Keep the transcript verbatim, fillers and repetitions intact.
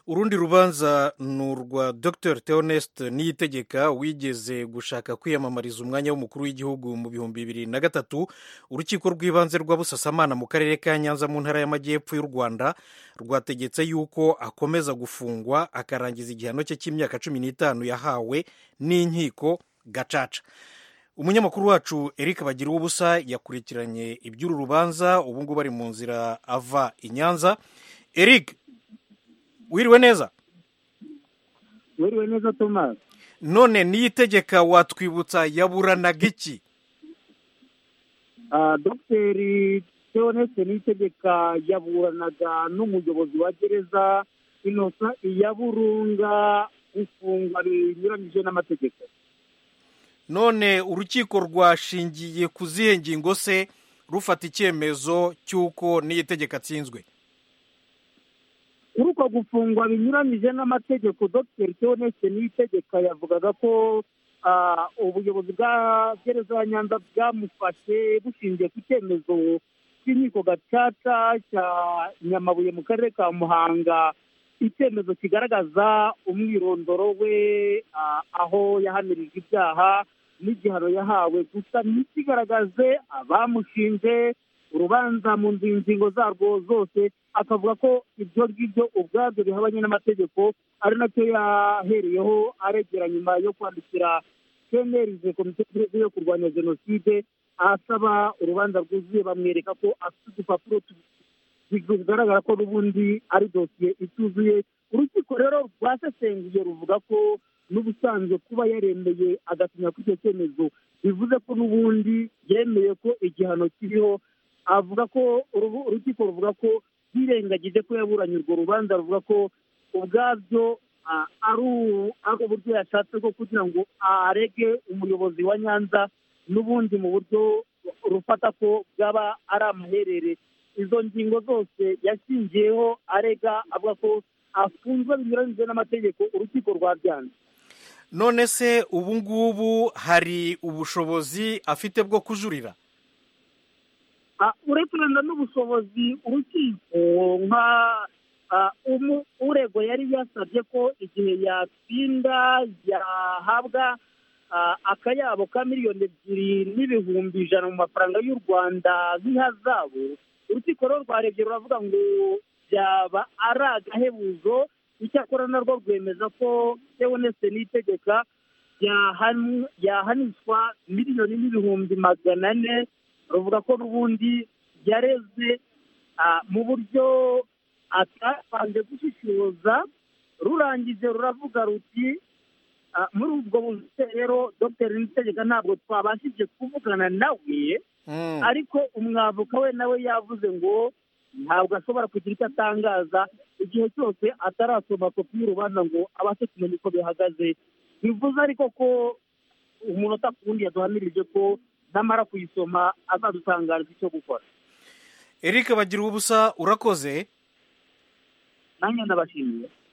urundi rubanza ni urwa dr Theoneste Niyitegeka wigeze gushaka kwiyamamariza umwanya w'umukuru w'igihugu mu bihumbi bibiri na gatatu. Urukiko rw'ibanze rwa Busasamana mu karere ka Nyanza mu ntara y'amajyepfo y'u Rwanda rwategetse yuko akomeza gufungwa akarangiza igihano cye cy'imyaka cumi n'itanu yahawe n'inkiko gacaca. Umunyamakuru wacu Eric Bagiruwubusa yakurikiranye iby'uru rubanza, ubu ngubu ari mu nzira ava i Nyanza. Eric, wiriwe neza? Wiriwe neza Thomas. None Niyitegeka watwibutsa yaburanaga iki? Ah, Dr Theoneste Niyitegeka yaburanaga n'umuyobozi wa gereza Innocent Iyaburunga ufungwa binyuranyije n'amategeko. None urukiko rwashingiye ku zihe ngingo se rufata icyemezo cy'uko Niyitegeka atsinzwe? Kuri uko gufungwa binyuranyije n'amategeko, Dr Theoneste Niyitegeka yavugaga ko ubuyobozi bwa gereza ya Nyanza bwamufashe bushingiye ku cyemezo cy'inkiko gacaca cya Nyamabuye mu karere ka Muhanga, icyemezo kigaragaza umwirondoro we, aho yahamirijwe ibyaha n'igihano yahawe, gusa ntikigaragaze abamushinje urubanza mu ngingo zarwo zose. Akavuga ko ibyo ngibyo ubwabyo bihabanye n'amategeko, ari nacyo yahereyeho aregera nyuma yo kwandikira C N R Z, komite y'igihugu yo kurwanya jenoside, asaba urubanza rwuzuye. Bamwereka ko afite udupapuro bigaragara ko n'ubundi ari dosiye ituzuye. Urukiko rero rwasesenguye ruvuga ko n'ubusanzwe kuba yaremeye agasinya kuri icyo cyemezo bivuze ko n'ubundi yemeye ko igihano kiriho. Avuga ko urukiko ruvuga ko birengagije ko yaburanye urwo rubanza, ruvuga ko ubwabyo ari uburyo yashatse bwo kugira ngo arege umuyobozi wa Nyanza n'ubundi mu buryo rufata ko bwaba ari amaherere. Izo ngingo zose yashingiyeho arega, avuga ko afunzwe binyuranyije n'amategeko, urukiko rwabyanze. None se ubu ngubu hari ubushobozi afite bwo kujurira? Uretse wenda n'ubushobozi, urukiko nka urego yari yasabye ko igihe yatsinda yahabwa akayabo ka miliyoni ebyiri n'ibihumbi ijana mu mafaranga y'u Rwanda nk'ihazabu. Urukiko rero rwarebye ruravuga ngo byaba ari agahebuzo. Icyakora narwo rwemeza ko Theoneste Niyitegeka yahanishwa miliyoni n'ibihumbi magana ane. Ruvuga ko n'ubundi yareze mu buryo atapanze gushishoza. Rurangije ruravuga ruti muri ubwo buzima rero Dr Niyitegeka ntabwo twabashije kuvugana nawe, ariko umwavoka we nawe yavuze ngo ntabwo ashobora kugira icyo atangaza igihe cyose atarasoma kopi y'urubanza ngo abashe kumenya uko bihagaze. Bivuze ariko ko umunota ku wundi yaduhamirije ko namara kuyisoma azadutangariza icyo gukora. Eric Bagiruwubusa, urakoze. Nanjye ndabashimiye.